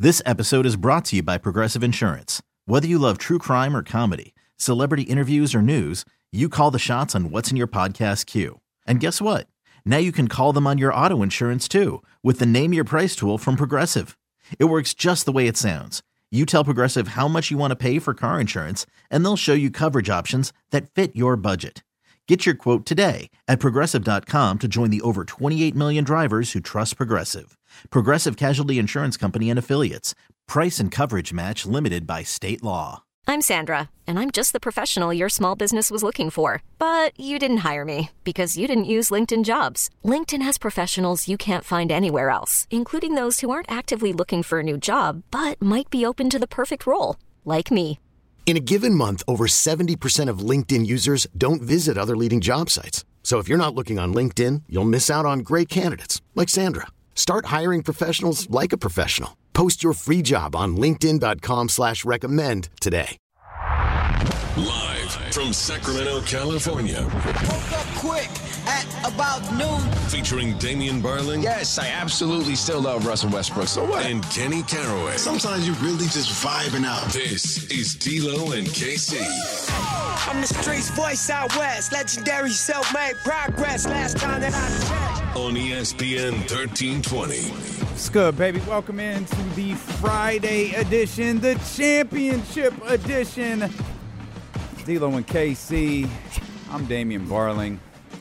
This episode is brought to you by Progressive Insurance. Whether you love true crime or comedy, celebrity interviews or news, you call the shots on what's in your podcast queue. And guess what? Now you can call them on your auto insurance too with the Name Your Price tool from Progressive. It works just the way it sounds. You tell Progressive how much you want to pay for car insurance, and they'll show you coverage options that fit your budget. Get your quote today at Progressive.com to join the over 28 million drivers who trust Progressive. Progressive Casualty Insurance Company and Affiliates. Price and coverage match limited by state law. I'm Sandra, and I'm just the professional your small business was looking for. But you didn't hire me because you didn't use LinkedIn Jobs. LinkedIn has professionals you can't find anywhere else, including those who aren't actively looking for a new job, but might be open to the perfect role, like me. In a given month, over 70% of LinkedIn users don't visit other leading job sites. So if you're not looking on LinkedIn, you'll miss out on great candidates like Sandra. Start hiring professionals like a professional. Post your free job on linkedin.com/recommend today. Live from Sacramento, California. Woke up quick at about noon. Featuring Damian Barling. Yes, I absolutely still love Russell Westbrook. So what? And Kenny Caraway. Sometimes you really just vibing out. This is D'Lo and KC. I'm the streets voice out west. Legendary self-made progress. Last time that I checked. On ESPN 1320. What's good, baby? Welcome into the Friday edition, the championship edition. D'Lo and KC. I'm Damian Barling.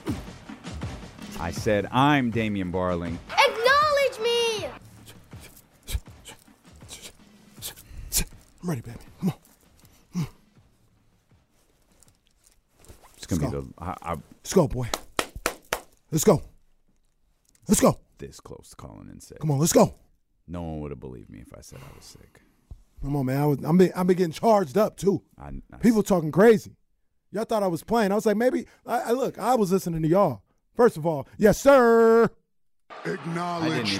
I said I'm Damian Barling. Acknowledge me! I'm ready, baby. Come on. It's going to be the... Let's go, boy. Let's go. Let's go. This close to calling in sick. Come on, let's go. No one would have believed me if I said I was sick. Come on, man. I've been getting charged up, too. People talking crazy. Y'all thought I was playing. I was like, maybe. Look, I was listening to y'all. First of all, yes, sir. Acknowledge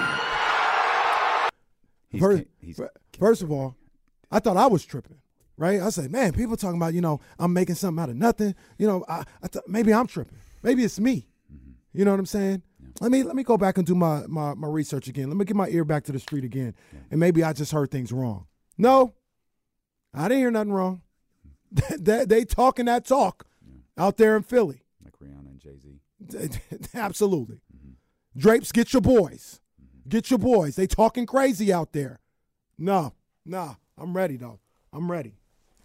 me. First of all, I thought I was tripping, right? I said, man, people talking about, I'm making something out of nothing. I thought maybe I'm tripping. Maybe it's me. Mm-hmm. You know what I'm saying? Yeah. Let me go back and do my research again. Let me get my ear back to the street again. Yeah. And maybe I just heard things wrong. No, I didn't hear nothing wrong. They talking that talk out there in Philly. Like Rihanna and Jay-Z. Absolutely. Mm-hmm. Drapes, get your boys. Mm-hmm. Get your boys. They talking crazy out there. No. I'm ready, though. I'm ready.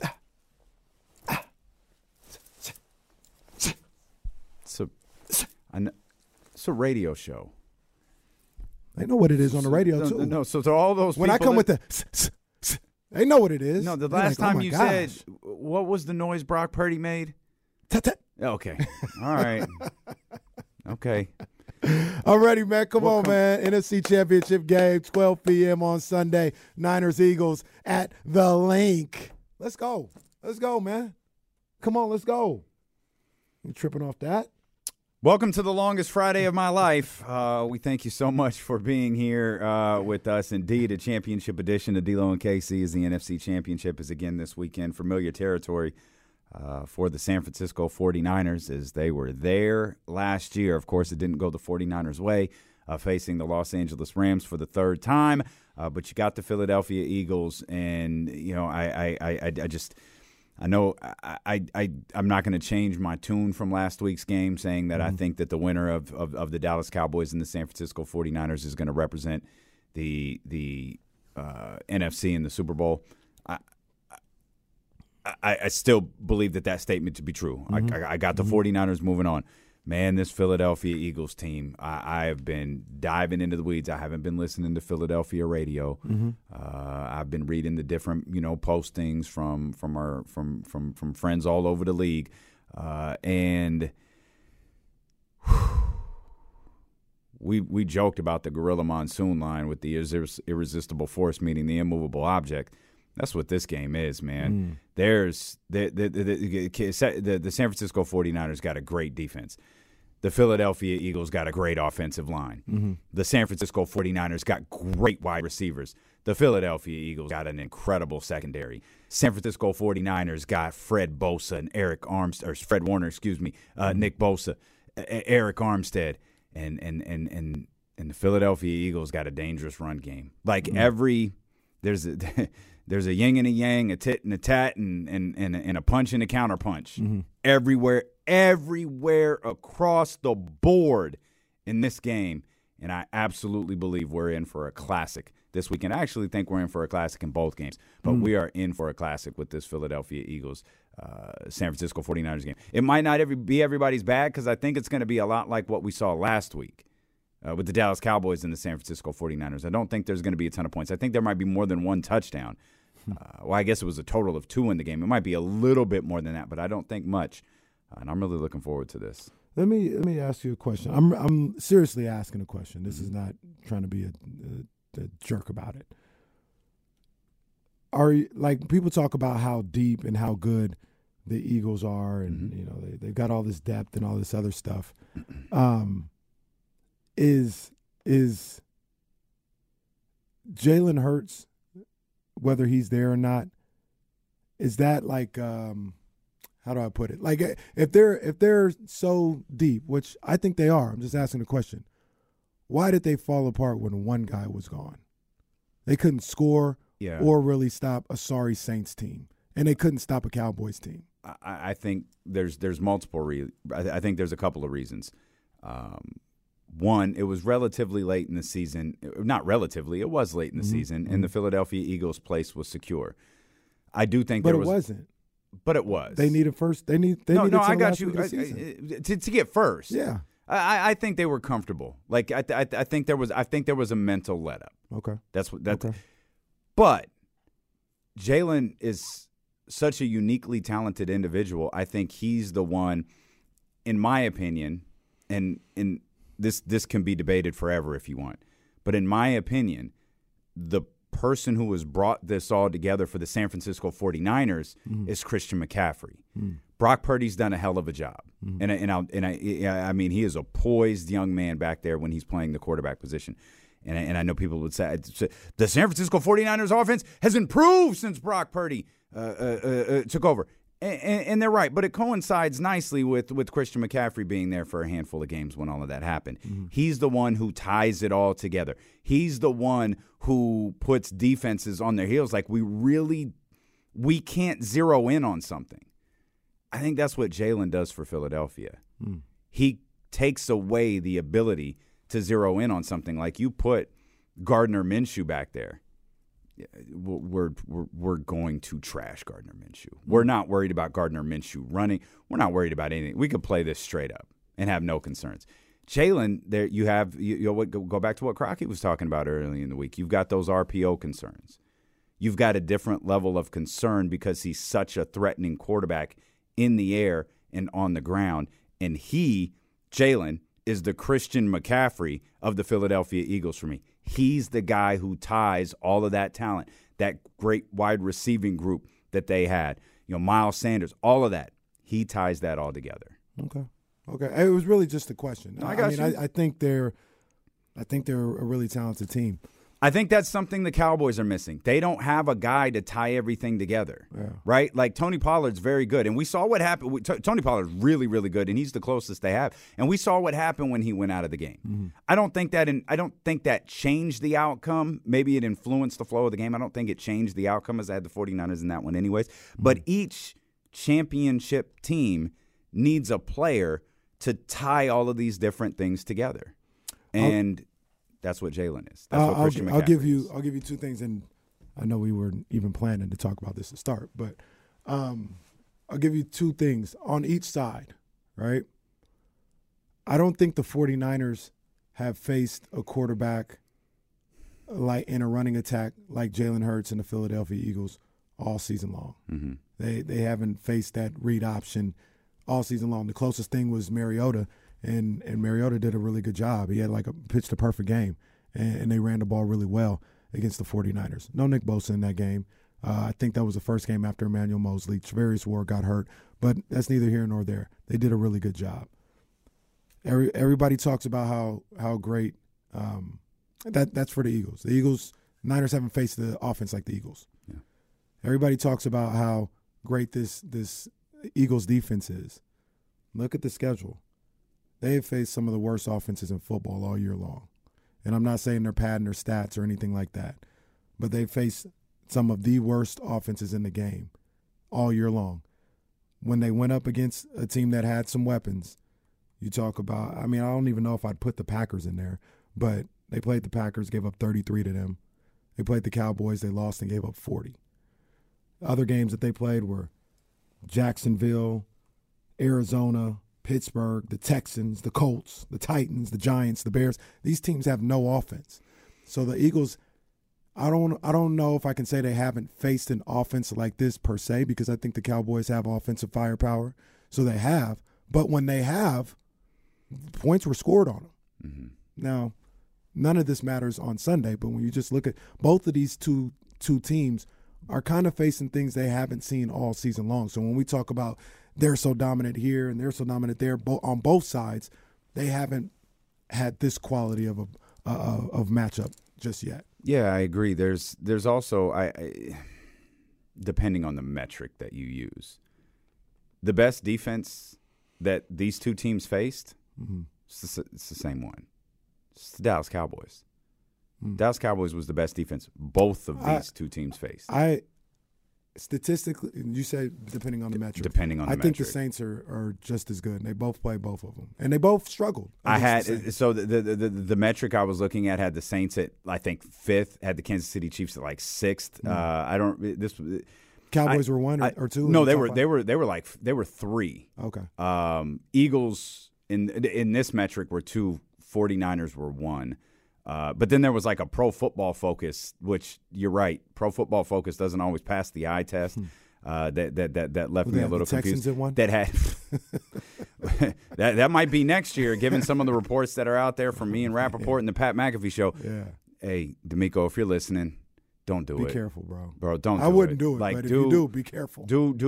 It's a radio show. They know what it is on the radio, too. No, so to all those people... When I come with the... They know what it is. No, the last time you said, what was the noise Brock Purdy made? Okay. All right. Okay. I'm ready, man. Come on, man. NFC Championship game, 12 p.m. on Sunday. Niners-Eagles at the Link. Let's go. Let's go, man. Come on, let's go. You tripping off that? Welcome to the longest Friday of my life. We thank you so much for being here with us. Indeed, a championship edition of D'Lo and KC as the NFC Championship is again this weekend. Familiar territory for the San Francisco 49ers as they were there last year. Of course, it didn't go the 49ers' way, facing the Los Angeles Rams for the third time. But you got the Philadelphia Eagles, and, I know I'm not going to change my tune from last week's game saying that I think that the winner of the Dallas Cowboys and the San Francisco 49ers is going to represent the NFC in the Super Bowl. I still believe that statement to be true. Mm-hmm. I got the 49ers moving on. Man, this Philadelphia Eagles team, I have been diving into the weeds. I haven't been listening to Philadelphia radio. Mm-hmm. I've been reading the different, postings from friends all over the league. And we joked about the Gorilla Monsoon line with the irresistible force meeting the immovable object. That's what this game is, man. There's the San Francisco 49ers got a great defense. The Philadelphia Eagles got a great offensive line. Mm-hmm. The San Francisco 49ers got great wide receivers. The Philadelphia Eagles got an incredible secondary. San Francisco 49ers got Fred Warner, Nick Bosa, Eric Armstead, and the Philadelphia Eagles got a dangerous run game. Like every there's a yin and a yang, a tit and a tat, and a punch and a counter punch. Mm-hmm. Everywhere across the board in this game. And I absolutely believe we're in for a classic this weekend. I actually think we're in for a classic in both games, but we are in for a classic with this Philadelphia Eagles San Francisco 49ers game. It might not be everybody's bag because I think it's going to be a lot like what we saw last week with the Dallas Cowboys and the San Francisco 49ers. I don't think there's going to be a ton of points. I think there might be more than one touchdown. Well, I guess it was a total of 2 in the game. It might be a little bit more than that, but I don't think much. And I'm really looking forward to this. Let me ask you a question. I'm seriously asking a question. This is not trying to be a jerk about it. Are you, like, people talk about how deep and how good the Eagles are, and you know they've got all this depth and all this other stuff. Is Jalen Hurts, whether he's there or not, is that like how do I put it? Like if they're so deep, which I think they are, I'm just asking the question. Why did they fall apart when one guy was gone? They couldn't score or really stop a sorry Saints team, and they couldn't stop a Cowboys team. I think there's multiple I think there's a couple of reasons. One, it was relatively late in the season. Not relatively, it was late in the season, and the Philadelphia Eagles' place was secure. I do think but it wasn't. But it was. They needed first. They needed. No, I got you. To get first. Yeah. I think they were comfortable. Like I think there was a mental let up. Okay. That's. Okay. But Jalen is such a uniquely talented individual. I think he's the one, in my opinion, and this can be debated forever if you want. But in my opinion, the person who has brought this all together for the San Francisco 49ers is Christian McCaffrey. Brock Purdy's done a hell of a job. I mean, he is a poised young man back there when he's playing the quarterback position. And I know people would say the San Francisco 49ers offense has improved since Brock Purdy took over. And they're right, but it coincides nicely with Christian McCaffrey being there for a handful of games when all of that happened. He's the one who ties it all together. He's the one who puts defenses on their heels. Like, we can't zero in on something. I think that's what Jalen does for Philadelphia. He takes away the ability to zero in on something. Like, you put Gardner Minshew back there. We're going to trash Gardner Minshew. We're not worried about Gardner Minshew running. We're not worried about anything. We could play this straight up and have no concerns. Jalen, there you have go back to what Crockett was talking about earlier in the week. You've got those RPO concerns. You've got a different level of concern because he's such a threatening quarterback in the air and on the ground. And Jalen, is the Christian McCaffrey of the Philadelphia Eagles for me. He's the guy who ties all of that talent, that great wide receiving group that they had. Miles Sanders, all of that. He ties that all together. Okay. It was really just a question. I think they're a really talented team. I think that's something the Cowboys are missing. They don't have a guy to tie everything together, right? Like, Tony Pollard's very good, and we saw what happened. Tony Pollard's really, really good, and he's the closest they have. And we saw what happened when he went out of the game. I don't think that changed the outcome. Maybe it influenced the flow of the game. I don't think it changed the outcome, as I had the 49ers in that one anyways. But each championship team needs a player to tie all of these different things together, and that's what Jalen is. That's what Christian McCaffrey is. I'll give you two things, and I know we weren't even planning to talk about this to start, but I'll give you two things on each side, right? I don't think the 49ers have faced a quarterback like in a running attack like Jalen Hurts and the Philadelphia Eagles all season long. They haven't faced that read option all season long. The closest thing was Mariota. And Mariota did a really good job. He had pitched a perfect game, and they ran the ball really well against the 49ers. No Nick Bosa in that game. I think that was the first game after Emmanuel Mosley. Travarius Ward got hurt, but that's neither here nor there. They did a really good job. Everybody talks about how great that's for the Eagles. The Niners haven't faced the offense like the Eagles. Yeah. Everybody talks about how great this Eagles defense is. Look at the schedule. They have faced some of the worst offenses in football all year long. And I'm not saying they're padding their stats or anything like that. But they face some of the worst offenses in the game all year long. When they went up against a team that had some weapons, you talk about, I mean, I don't even know if I'd put the Packers in there, but they played the Packers, gave up 33 to them. They played the Cowboys, they lost and gave up 40. Other games that they played were Jacksonville, Arizona, Pittsburgh, the Texans, the Colts, the Titans, the Giants, the Bears. These teams have no offense. So the Eagles, I don't know if I can say they haven't faced an offense like this per se, because I think the Cowboys have offensive firepower. So they have. But when they have, points were scored on them. Mm-hmm. Now, none of this matters on Sunday, but when you just look at both of these two teams are kind of facing things they haven't seen all season long. So when we talk about they're so dominant here and they're so dominant there, on both sides, they haven't had this quality of matchup just yet. Yeah, I agree. There's also depending on the metric that you use, the best defense that these two teams faced, it's the same one. It's the Dallas Cowboys. Dallas Cowboys was the best defense both of these two teams faced. Statistically, you say depending on the metric. Depending on the metric. I think the Saints are just as good. And they both play both of them. And they both struggled. The metric I was looking at had the Saints at, I think, 5th, had the Kansas City Chiefs at like 6th. Cowboys were 1 or 2? No, they were 3. Okay. Eagles in this metric were 2, 49ers were 1. But then there was like a Pro Football Focus, which you're right. Pro Football Focus doesn't always pass the eye test. That left me a little confused. That had that might be next year, given some of the reports that are out there from me and Rappaport and the Pat McAfee show. Yeah. Hey, D'Amico, if you're listening, don't do it. Be careful, bro. Bro, don't. I wouldn't do it. Like, but if you do, be careful.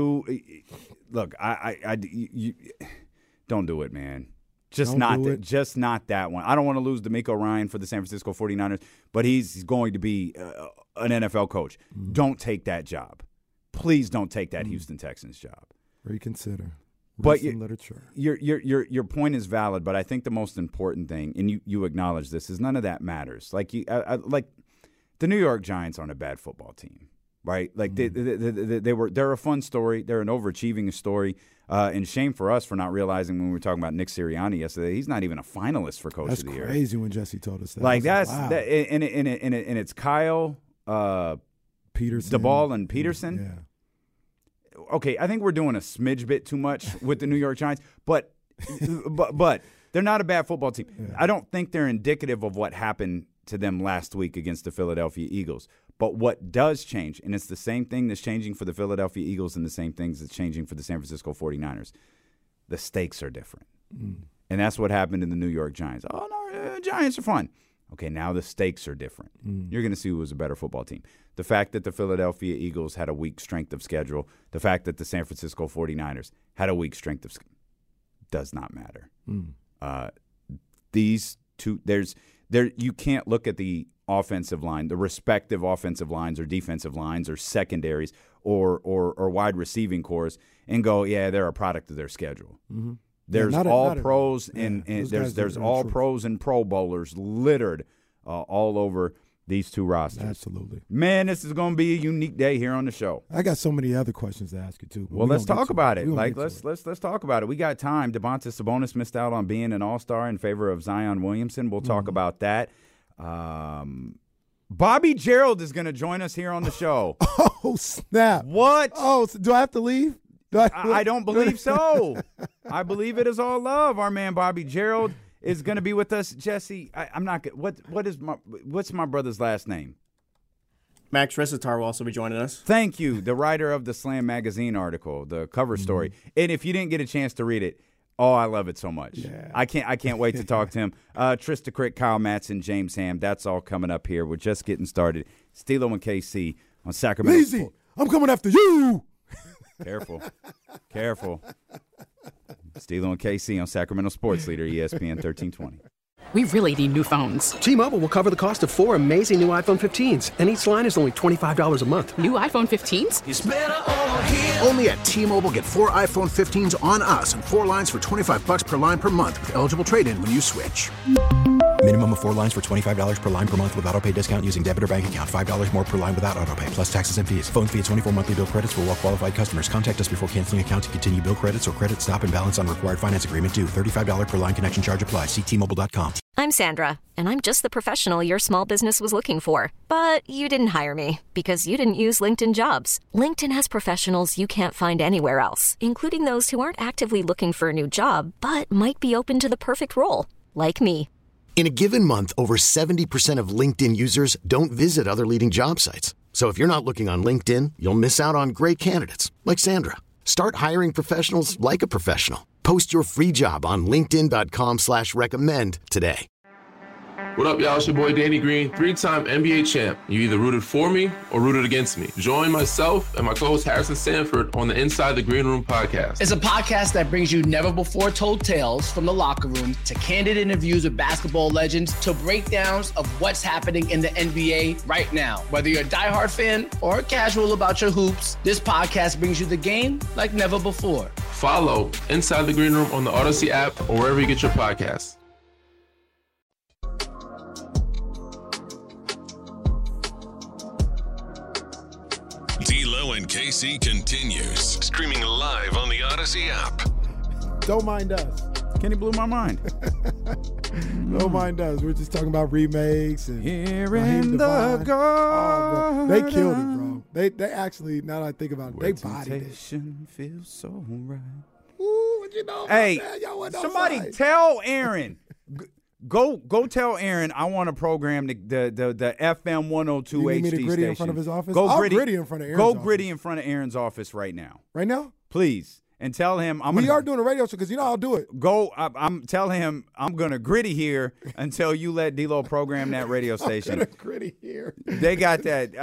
Look, you don't do it, man. Just not that one. I don't want to lose D'Amico Ryan for the San Francisco 49ers, but he's going to be an NFL coach. Don't take that job. Please don't take that Houston Texans job. Reconsider. But literature. Your point is valid, but I think the most important thing, and you acknowledge this, is none of that matters. Like the New York Giants aren't a bad football team, right? Like they're a fun story. They're an overachieving story. And shame for us for not realizing when we were talking about Nick Sirianni yesterday, he's not even a finalist for Coach of the Year. That's crazy when Jesse told us that. Like wow. And it's Kyle, Peterson, DeBall, and Peterson. Yeah. Okay, I think we're doing a smidge bit too much with the New York Giants, but they're not a bad football team. Yeah. I don't think they're indicative of what happened to them last week against the Philadelphia Eagles. But what does change, and it's the same thing that's changing for the Philadelphia Eagles and the same things that's changing for the San Francisco 49ers, the stakes are different. And that's what happened in the New York Giants. Oh, no, Giants are fun. Okay, now the stakes are different. You're going to see who was a better football team. The fact that the Philadelphia Eagles had a weak strength of schedule, the fact that the San Francisco 49ers had a weak strength of schedule, does not matter. These two, you can't look at the offensive line, the respective offensive lines or defensive lines or secondaries or wide receiving cores and go, yeah, they're a product of their schedule. There's all pros and there's all pros and Pro Bowlers littered all over these two rosters. Absolutely. Man, this is going to be a unique day here on the show. I got so many other questions to ask you, too. Well, let's talk about it. Let's talk about it. We got time. Domantas Sabonis missed out on being an All-Star in favor of Zion Williamson. We'll talk about that. Bobby Gerald is going to join us here on the show. Oh, snap. What? Oh, so do I have to leave? I don't believe so. I believe it is all love. Our man Bobby Gerald is going to be with us. Jesse, I'm not good. What's my brother's last name? Max Resitar will also be joining us. Thank you. The writer of the Slam Magazine article, the cover story. And if you didn't get a chance to read it, oh, I love it so much. Yeah. I can't wait to talk to him. Trista Crick, Kyle Matson, James Ham. That's all coming up here. We're just getting started. Stilo and KC on Sacramento. Lazy, I'm coming after you. Careful. Stilo and KC on Sacramento Sports Leader, ESPN 1320. We really need new phones. T-Mobile will cover the cost of 4 amazing new iPhone 15s, and each line is only $25 a month. New iPhone 15s? It's better over here. Only at T-Mobile, get 4 iPhone 15s on us and 4 lines for $25 per line per month with eligible trade-in when you switch. Minimum of 4 lines for $25 per line per month with autopay discount using debit or bank account. $5 more per line without autopay, plus taxes and fees. Phone fee at 24 monthly bill credits for well-qualified customers. Contact us before canceling account to continue bill credits or credit stop and balance on required finance agreement due. $35 per line connection charge applies. See T-Mobile.com. I'm Sandra, and I'm just the professional your small business was looking for. But you didn't hire me because you didn't use LinkedIn Jobs. LinkedIn has professionals you can't find anywhere else, including those who aren't actively looking for a new job, but might be open to the perfect role, like me. In a given month, over 70% of LinkedIn users don't visit other leading job sites. So if you're not looking on LinkedIn, you'll miss out on great candidates like Sandra. Start hiring professionals like a professional. Post your free job on linkedin.com/recommend today. What up, y'all? It's your boy Danny Green, 3-time NBA champ. You either rooted for me or rooted against me. Join myself and my co-host Harrison Sanford on the Inside the Green Room podcast. It's a podcast that brings you never-before-told tales from the locker room to candid interviews with basketball legends to breakdowns of what's happening in the NBA right now. Whether you're a diehard fan or casual about your hoops, this podcast brings you the game like never before. Follow Inside the Green Room on the Odyssey app or wherever you get your podcasts. D'Lo and KC continues. Streaming live on the Odyssey app. Don't mind us. Kenny blew my mind. Don't mind us. We're just talking about remakes and Here in the garden. Oh, they killed it, bro. They actually, now that I think about it, they bodied it. Feels so right. Ooh, what you know about that? Y'all went somebody outside. tell Aaron. Go tell Aaron I want to program the FM 102 You need me HD to gritty station. in front of his office? Go I'll gritty in front of Aaron's Go office. gritty in front of Aaron's office right now. Right now? Please. And tell him We are doing a radio show because you know I'll do it. I'm tell him I'm gonna gritty here until you let D-Lo program that radio station. Gritty here. They got that.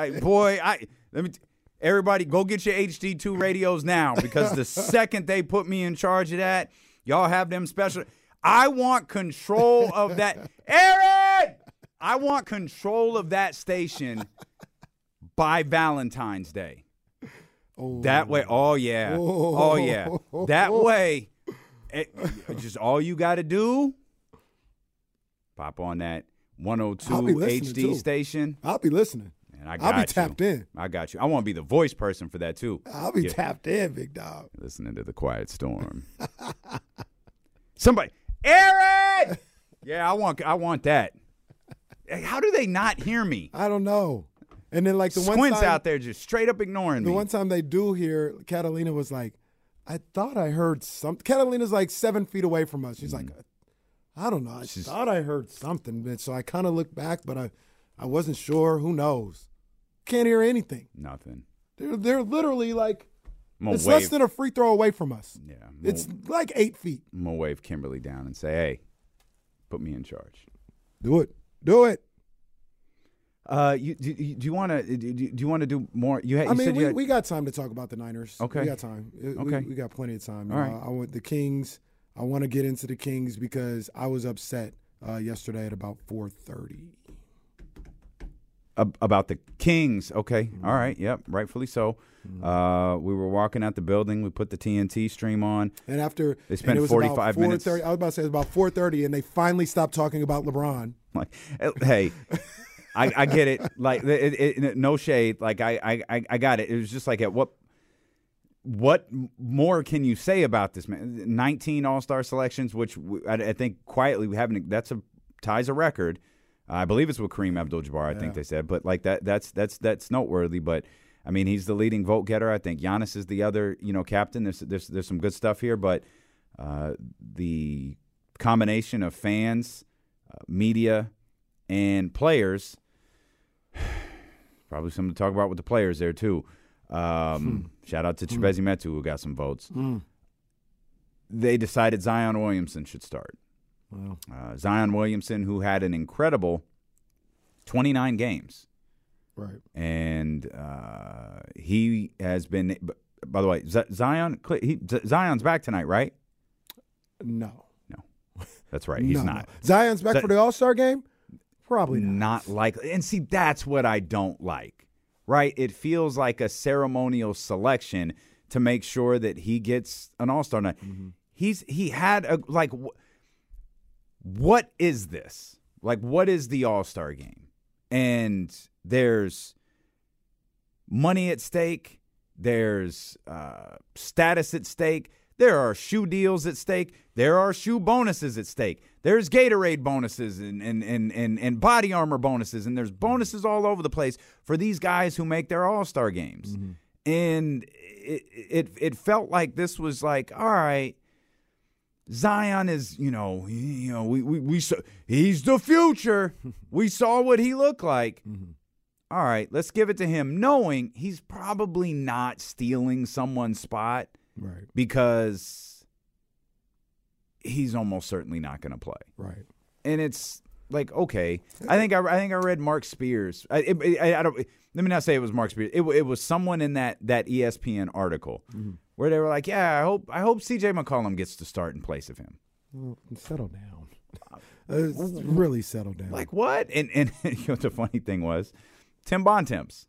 Everybody go get your HD2 radios now because the second they put me in charge of that, y'all have them special. I want control of that. Aaron! I want control of that station by Valentine's Day. Oh. That way, oh yeah. That way, just all you got to do, pop on that 102 HD too. station. I'll be listening. And I'll be tapped in. I got you. I want to be the voice person for that too. I'll be tapped in, big dog. Listening to the Quiet Storm. Somebody, Aaron! Yeah, I want that. How do they not hear me? I don't know. And then like the one Squint's time, out there just straight up ignoring me. The one time they do hear, Catalina was like, I thought I heard something. Catalina's like 7 feet away from us. She's like, I don't know. I thought I heard something. So I kind of looked back, but I wasn't sure. Who knows? Can't hear anything. Nothing. They're literally like, it's less than a free throw away from us. Yeah. It's like 8 feet. I'm going to wave Kimberly down and say, hey, put me in charge. Do it. Do it. Do you want to do more? We got time to talk about the Niners. Okay, we got time. Okay, we got plenty of time. All right. I want the Kings. I want to get into the Kings because I was upset yesterday at about 4:30. About the Kings. Okay. Mm-hmm. All right. Yep. Rightfully so. Mm-hmm. We were walking out the building. We put the TNT stream on. And after they spent 45 minutes. I was about to say it was about 4:30, and they finally stopped talking about LeBron. Like, hey. I get it. Like, no shade. Like, I got it. It was just like, at what more can you say about this man? 19 All-Star selections, which I think quietly we haven't. Ties a record. I believe it's with Kareem Abdul-Jabbar. I think they said, but like that's noteworthy. But I mean, he's the leading vote getter. I think Giannis is the other, captain. There's some good stuff here, but the combination of fans, media, and players. Probably something to talk about with the players there, too. Shout out to Chimezie Metu, who got some votes. They decided Zion Williamson should start. Wow. Zion Williamson, who had an incredible 29 games. Right. And he has been – by the way, Zion's back tonight, right? No. That's right. He's not. No. Zion's back for the All-Star game? Probably not likely. And see, that's what I don't like, right? It feels like a ceremonial selection to make sure that he gets an All-Star night. Mm-hmm. He had what is this? Like, what is the All-Star game? And there's money at stake. There's status at stake. There are shoe deals at stake. There are shoe bonuses at stake. There's Gatorade bonuses and body armor bonuses, and there's bonuses all over the place for these guys who make their All-Star games. Mm-hmm. And it felt like this was like, all right, Zion is, we saw, he's the future. We saw what he looked like. Mm-hmm. All right, let's give it to him, knowing he's probably not stealing someone's spot, right? Because he's almost certainly not going to play, right? And it's like, okay, I think I read Mark Spears. I don't. Let me not say it was Mark Spears. It was someone in that ESPN article where they were like, yeah, I hope C.J. McCollum gets to start in place of him. Well, settle down. Really settle down. Like what? And the funny thing was, Tim Bontemps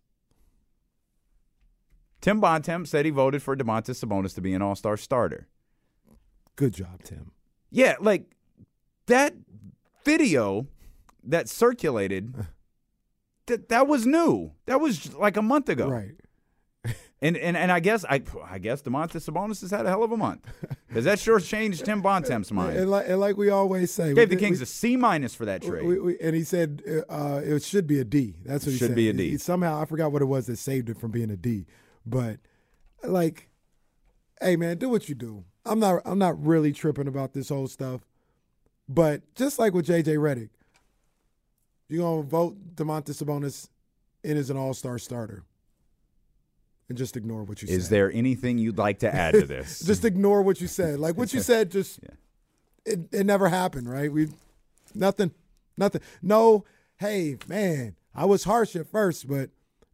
said he voted for Domantas Sabonis to be an All-Star starter. Good job, Tim. Yeah, like that video that circulated, that was new. That was like a month ago. Right. And I guess Domantas Sabonis has had a hell of a month, because that sure changed Tim Bontemps' mind. And like we always say, gave the Kings a C- for that trade. And he said it should be a D. That's what he said. Should be a D. Somehow I forgot what it was that saved it from being a D. But like, hey man, do what you do. I'm not really tripping about this whole stuff. But just like with J.J. Redick, you're gonna vote Domantas Sabonis in as an All-Star starter. And just ignore what you said. Is there anything you'd like to add to this? Just ignore what you said. Like what you said, just it never happened, right? Nothing. No, hey man, I was harsh at first, but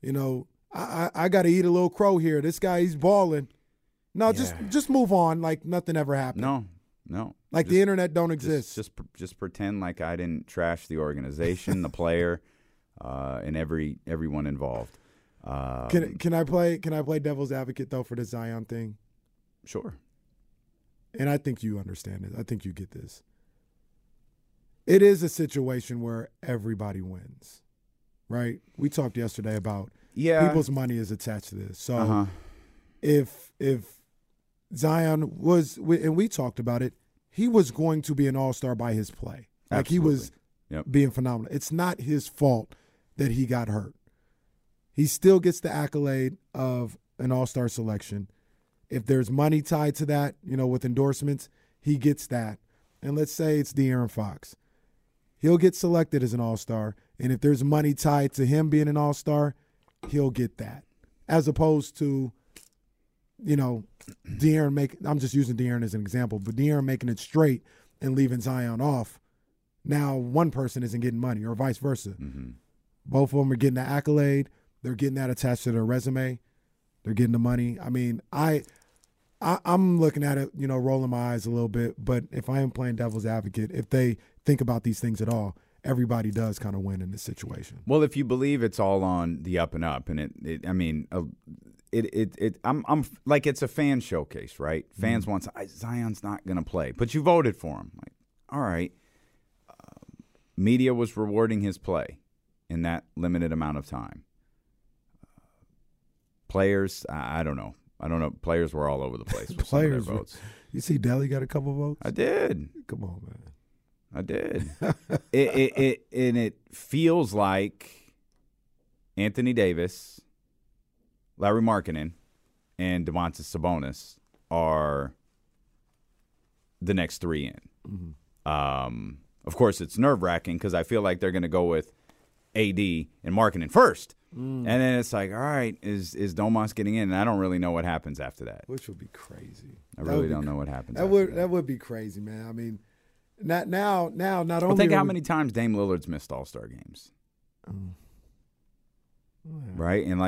I got to eat a little crow here. This guy, he's balling. No, just move on. Like nothing ever happened. No. Like the internet don't exist. Just pretend like I didn't trash the organization, the player, and everyone involved. Can I play devil's advocate though for the Zion thing? Sure. And I think you understand it. I think you get this. It is a situation where everybody wins, right? We talked yesterday about people's money is attached to this. So if Zion was, and we talked about it, he was going to be an All-Star by his play. Like Absolutely. He was being phenomenal. It's not his fault that he got hurt. He still gets the accolade of an All-Star selection. If there's money tied to that, with endorsements, he gets that. And let's say it's De'Aaron Fox. He'll get selected as an All-Star, and if there's money tied to him being an All-Star, he'll get that. As opposed to, De'Aaron I'm just using De'Aaron as an example, but De'Aaron making it straight and leaving Zion off. Now one person isn't getting money, or vice versa. Mm-hmm. Both of them are getting the accolade. They're getting that attached to their resume. They're getting the money. I mean, I'm looking at it, rolling my eyes a little bit. But if I am playing devil's advocate, if they think about these things at all, everybody does kind of win in this situation. Well, if you believe it's all on the up and up, and I'm like, it's a fan showcase, right? Fans want Zion's not going to play, but you voted for him. Like, all right, media was rewarding his play in that limited amount of time. Players, I don't know. Players were all over the place with some of their votes. You see Delly got a couple votes? I did. Come on, man. I did. It feels like Anthony Davis, Larry Markkinen, and Domantas Sabonis are the next three in. Mm-hmm. Of course, it's nerve-wracking because I feel like they're going to go with AD and Markkinen first. And then it's like, all right, is Domas getting in? And I don't really know what happens after that. Which would be crazy. I really don't know what happens that after that. That would be crazy, man. I mean, not only. Well, think how many times Dame Lillard's missed All-Star games. Right? And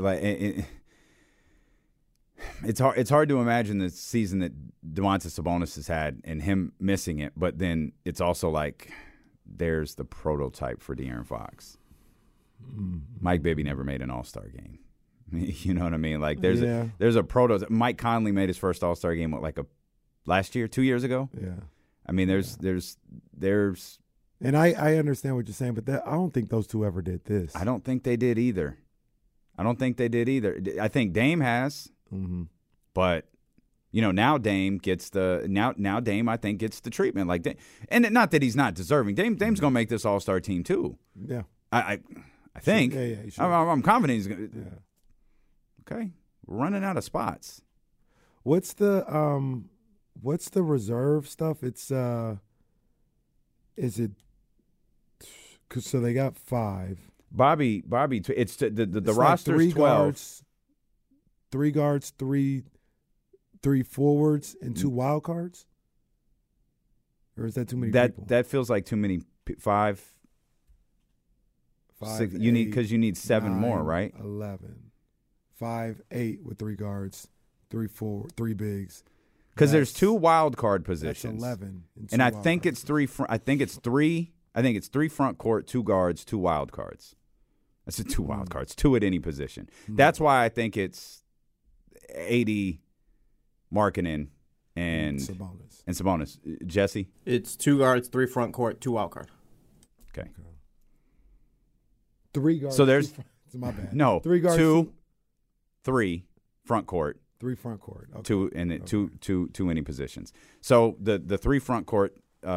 it's hard to imagine the season that Domantas Sabonis has had and him missing it, but then it's also like there's the prototype for De'Aaron Fox. Mike Bibby never made an All-Star game. You know what I mean? Like there's a prototype. Mike Conley made his first All-Star game last year, 2 years ago. Yeah. I mean, there's And I understand what you're saying, but I don't think those two ever did this. I don't think they did either. I think Dame has, but now Dame gets now Dame I think gets the treatment and not that he's not deserving. Dame's gonna make this All-Star team too. Yeah, I think. Yeah, I'm confident he's gonna. Yeah. Okay, we're running out of spots. What's the reserve stuff? It's is it? So they got 5. Bobby. It's the roster's like 12. 3 guards, 3 forwards, and 2 wild cards. Or is that too many people? That feels like too many. 5. 6, you need 7 9, more, right? 11, 5, 8 with 3 guards, 3 bigs. Because there's 2 wild card positions. That's 11. And I think it's 3. I think it's 3 front court, 2 guards, 2 wild cards. I said 2 wild cards, 2 at any position. That's why I think it's 80 Markkanen and Sabonis. Jesse? It's 2 guards, 3 front court, 2 wild card. Okay. 3 guards. So there's my bad. No. 3 guards. 2, 3 front court. 3 front court. Okay. 2 and then 2 any positions. So the 3 front court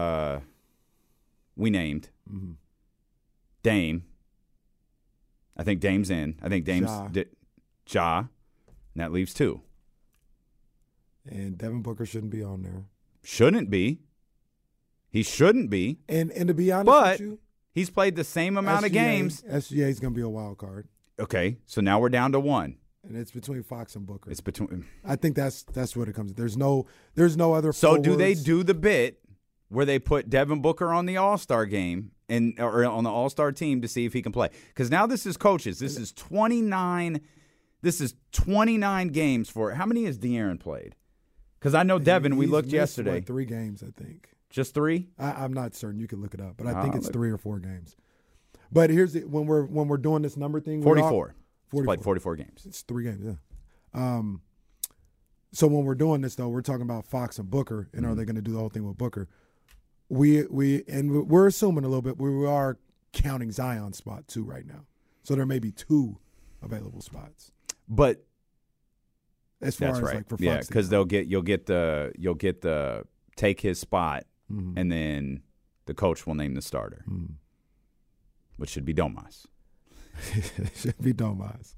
we named Dame. I think Dame's in. I think Dame's Ja. And that leaves 2. And Devin Booker shouldn't be on there. Shouldn't be. He shouldn't be. And to be honest with you, he's played the same amount of games. SGA is going to be a wild card. Okay, so now we're down to 1. And it's between Fox and Booker. It's between. I think that's what it comes to. There's no other. So forwards. do they do the bit where they put Devin Booker on the All-Star game or on the All-Star team to see if he can play? Because now this is coaches. This is 29. This is 29 games for. How many has De'Aaron played? Because I know Devin. We looked yesterday. 3 games, I think. Just 3? I'm not certain. You can look it up, but I think it's 3 or 4 games. But here's when we're doing this number thing. 44. He's played 44 games. It's 3 games. Yeah. So when we're doing this though, we're talking about Fox and Booker, and are they going to do the whole thing with Booker? We're assuming a little bit. We are counting Zion's spot too right now, so there may be 2 available spots. But as far as right. like for Fox, yeah, because you'll get the take his spot, and then the coach will name the starter, which should be Domas. It should be Domas.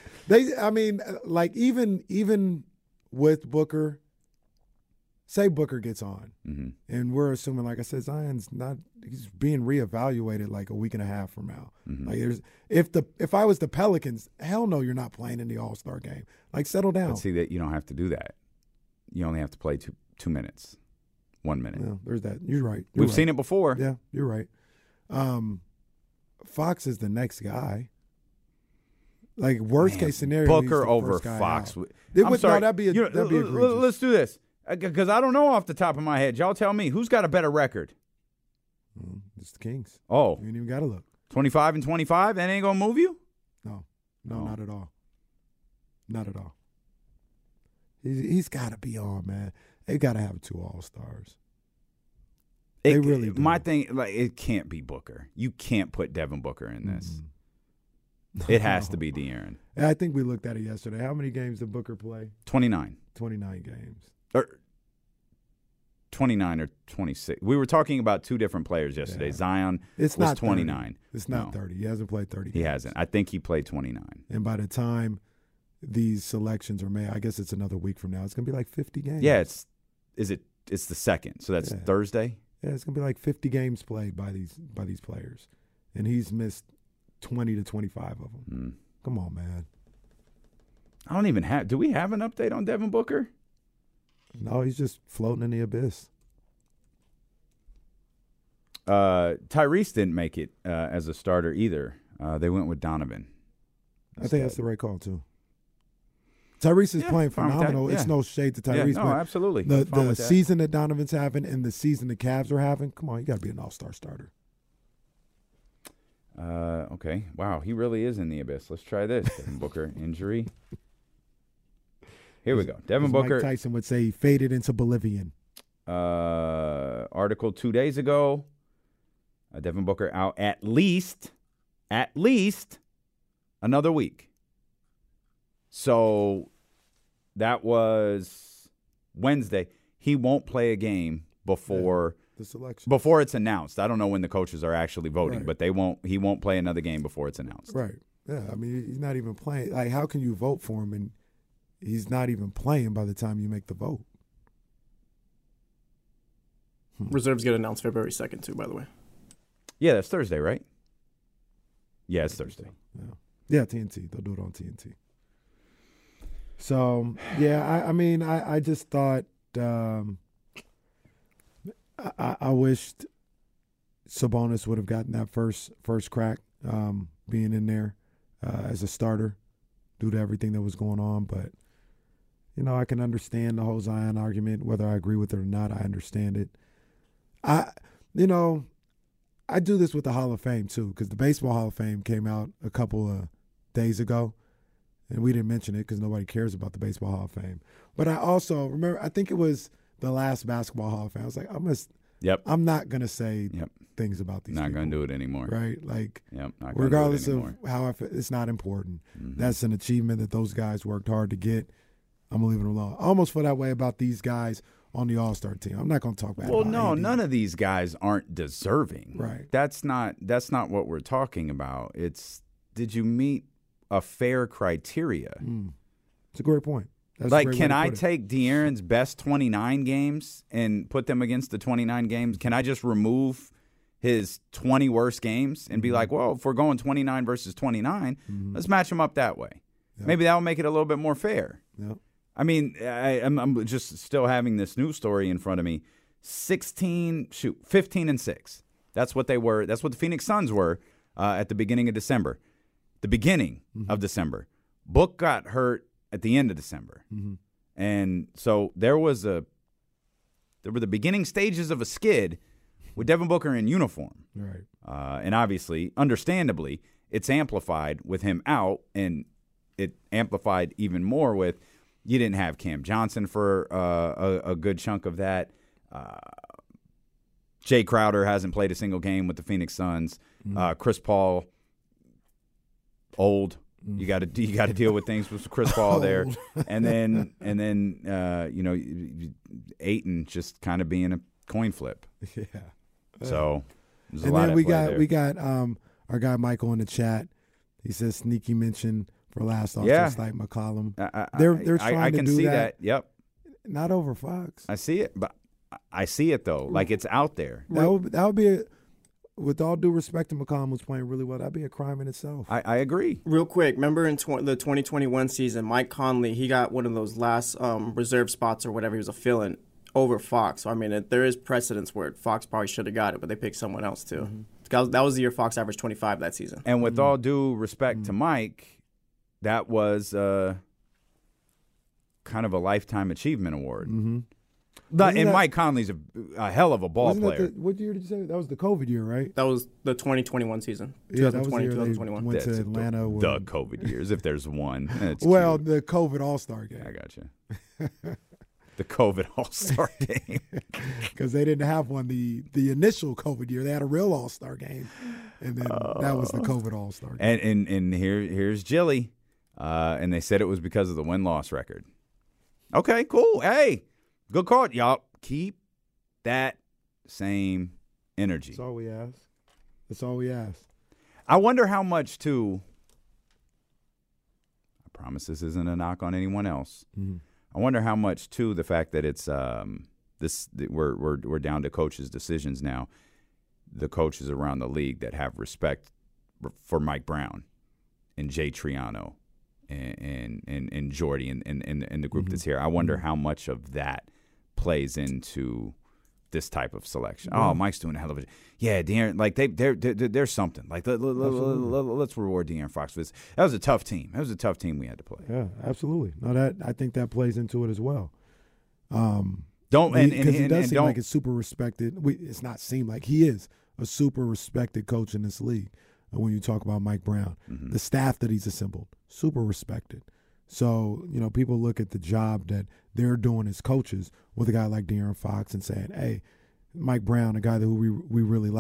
Even with Booker, say Booker gets on, and we're assuming, like I said, Zion's he's being reevaluated like a week and a half from now. Like if I was the Pelicans, hell no, you're not playing in the All-Star game. Like, settle down. But see, that you don't have to do that. You only have to play 2 minutes, 1 minute. Yeah, there's that. You're right. We've seen it before. Yeah, you're right. Fox is the next guy. Like, worst case scenario, Booker over Fox. I'm sorry. No, that'd be egregious. Let's do this because I don't know off the top of my head. Y'all tell me who's got a better record. It's the Kings. Oh, you ain't even got to look. 25 and 25. That ain't gonna move you. No, not at all. Not at all. He's got to be on, man. They got to have 2 All-Stars. They really do. My thing, like, it can't be Booker. You can't put Devin Booker in this. It has to be De'Aaron. I think we looked at it yesterday. How many games did Booker play? 29. 29 games. Or 29 or 26. We were talking about 2 different players yesterday. Zion was not 29. 30. It's not 30. He hasn't played 30 games. He hasn't. I think he played 29. And by the time these selections are made, I guess it's another week from now, it's going to be like 50 games. Yeah, it's the 2nd. So that's Thursday? Yeah, it's going to be like 50 games played by these players. And he's missed 20 to 25 of them. Come on, man. I don't even have – do we have an update on Devin Booker? No, he's just floating in the abyss. Tyrese didn't make it as a starter either. They went with Donovan. I think that's the right call, too. Tyrese is playing phenomenal. It's no shade to Tyrese. Yeah, no, absolutely. The season that Donovan's having and the season the Cavs are having, come on, you got to be an all-star starter. Okay. Wow, he really is in the abyss. Let's try this. Devin Booker injury. Here we go. Devin Booker. Mike Tyson would say he faded into Bolivian. Article 2 days ago. Devin Booker out at least another week. So that was Wednesday. He won't play a game before the selection. Before it's announced. I don't know when the coaches are actually voting, Right. but he won't play another game before it's announced. Right. Yeah, I mean, he's not even playing. Like, how can you vote for him and he's not even playing by the time you make the vote? Reserves get announced February 2nd, too, by the way. Yeah, that's Thursday, right? Yeah, it's Thursday. Yeah, TNT. They'll do it on TNT. So, yeah, I mean, I just thought I wished Sabonis would have gotten that first crack being in there as a starter due to everything that was going on. But, you know, I can understand the whole Zion argument. Whether I agree with it or not, I understand it. I do this with the Hall of Fame, too, because the Baseball Hall of Fame came out a couple of days ago, and we didn't mention it because nobody cares about the Baseball Hall of Fame. But I also remember, I think it was the last Basketball Hall of Fame. I was like, I'm not going to say things about these Not people. going to do it anymore. Right? Like, not gonna regardless do it anymore. of how it's not important. Mm-hmm. That's an achievement that those guys worked hard to get. I'm going to leave it alone. I almost feel that way about these guys on the All-Star team. I'm not going to talk bad about AD. None of these guys aren't deserving. Right. That's not what we're talking about. It's, did you meet a fair criteria? It's a great point. That's like, a great can way to I put it. take De'Aaron's best 29 games and put them against the 29 games? Can I just remove his 20 worst games and be like, well, if we're going 29 versus 29, let's match them up that way. Yep. Maybe that will make it a little bit more fair. Yep. I mean, I'm just still having this news story in front of me. 15-6. That's what they were. That's what the Phoenix Suns were at the beginning of December. The beginning of December. Book got hurt at the end of December. And so there were the beginning stages of a skid with Devin Booker in uniform. Right. And obviously, understandably, it's amplified with him out, and it amplified even more with you didn't have Cam Johnson for a good chunk of that. Jay Crowder hasn't played a single game with the Phoenix Suns. Chris Paul, old. You got to deal with things with Chris Paul there, and then Ayton just kind of being a coin flip. Yeah. So there's a and lot then at we play got there. we got our guy Michael in the chat. He says sneaky mention for last off, just like McCollum. They're trying I to can do see that. Yep. Not over Fox. I see it, but I see it though. Like, it's out there. That would be with all due respect to McCollum, who's playing really well, that'd be a crime in itself. I agree. Real quick, remember in the 2021 season, Mike Conley, he got one of those last reserve spots or whatever he was a fill-in over Fox. So, I mean, there is precedence where Fox probably should have got it, but they picked someone else too. That was the year Fox averaged 25 that season. And with all due respect to Mike, that was kind of a lifetime achievement award. And Mike Conley's a hell of a ball player. What year did you say? That was the COVID year, right? That was the 2021 season. Yeah, that was 2020, the year 2021. they went to Atlanta. The COVID years, if there's one. Well, the COVID All-Star game. I got you. The COVID All-Star game. Because they didn't have one the initial COVID year. They had a real All-Star game. And then that was the COVID All-Star game. And here's Jilly. And they said it was because of the win-loss record. Okay, cool. Hey, good call. Y'all keep that same energy. That's all we ask. That's all we ask. I wonder how much, too. I promise this isn't a knock on anyone else. I wonder how much, too, the fact that it's we're down to coaches' decisions now. The coaches around the league that have respect for Mike Brown and Jay Triano and Jordy and the group that's here. I wonder how much of that plays into this type of selection. Oh, Mike's doing a hell of a job. Yeah, De'Aaron, like there's something. Like let's reward De'Aaron Fox for this. That was a tough team. That was a tough team we had to play. Yeah, absolutely. No, I think that plays into it as well. It does seem like it's super respected. It's not seem like he is a super respected coach in this league. When you talk about Mike Brown, the staff that he's assembled, super respected. So, people look at the job that they're doing as coaches with a guy like De'Aaron Fox and saying, hey, Mike Brown, a guy who we really like,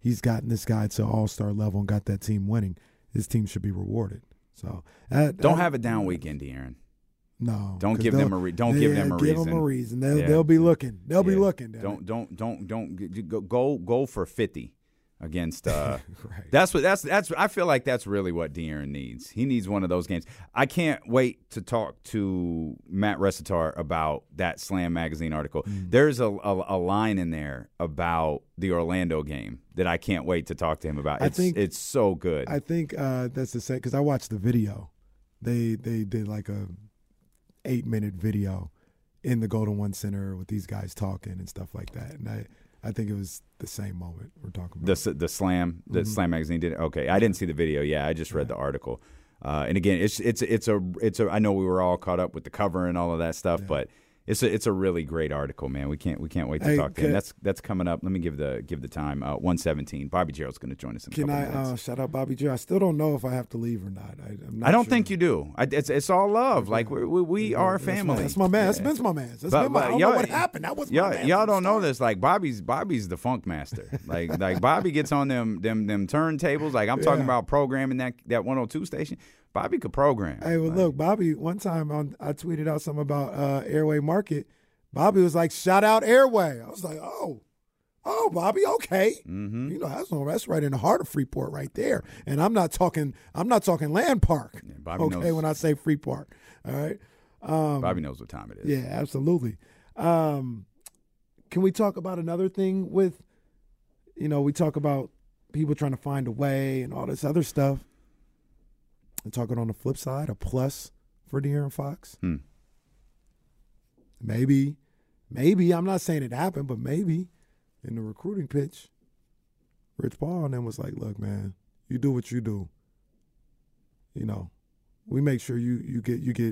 he's gotten this guy to all-star level and got that team winning, his team should be rewarded. So don't have a down weekend, De'Aaron. No, don't give them a reason. Give them a reason. They'll be looking. They'll be looking. Don't go for 50 against. Right. That's I feel like that's really what De'Aaron needs. He needs one of those games. I can't wait to talk to Matt Recitar about that Slam Magazine article. There's a line in there about the Orlando game that I can't wait to talk to him about. It's so good. I think that's the same because I watched the video. They did like a 8-minute video in the Golden One Center with these guys talking and stuff like that, and I think it was the same moment we're talking about. The Slam Magazine did it? Okay, I didn't see the video. Yeah, I just read the article. And again, it's a. I know we were all caught up with the cover and all of that stuff, but it's a really great article, man. We can't wait to talk to him. That's coming up. Let me give the time. 1:17. Bobby Gerald's going to join us in a couple minutes. Shout out Bobby Gerald? I still don't know if I have to leave or not. I don't think you do. It's all love. Like we are family. That's my man. That's Ben's my man. I don't know what happened. That was my man. Y'all don't know this. Like Bobby's the funk master. like Bobby gets on them turntables. Like I'm talking about programming that 102 station. Bobby could program. Hey, well, look, Bobby, one time I tweeted out something about Airway Market. Bobby was like, shout out Airway. I was like, oh, Bobby, okay. Mm-hmm. You know, that's right in the heart of Freeport right there. And I'm not talking Land Park, knows. When I say Freeport. All right? Bobby knows what time it is. Yeah, absolutely. Can we talk about another thing with, we talk about people trying to find a way and all this other stuff. And talking on the flip side, a plus for De'Aaron Fox. Maybe, I'm not saying it happened, but maybe in the recruiting pitch, Rich Paul and them was like, look, man, you do what you do. We make sure you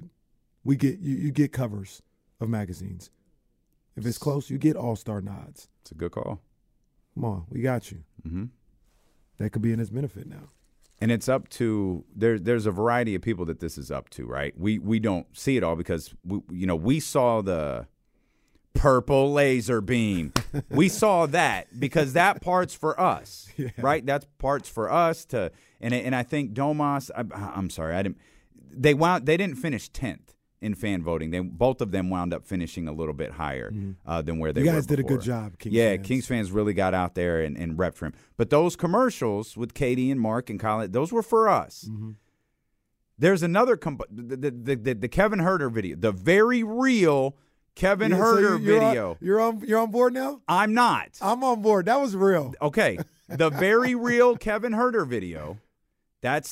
get covers of magazines. If it's close, you get all-star nods. It's a good call. Come on, we got you. Mm-hmm. That could be in his benefit now. And it's up to there's a variety of people that this is up to, right? We don't see it all because we saw the purple laser beam. We saw that because that part's for us, right? That's parts for us to and I think Domas. I'm sorry, they didn't finish 10th in fan voting. Both of them wound up finishing a little bit higher than where they were. You guys before. did a good job, Kings fans. Kings fans really got out there and repped for him. But those commercials with Katie and Mark and Colin, those were for us. Mm-hmm. There's another the Kevin Huerter video, the very real Kevin Huerter video. You're on board now? I'm not. I'm on board. That was real. Okay, the very real Kevin Huerter video. That's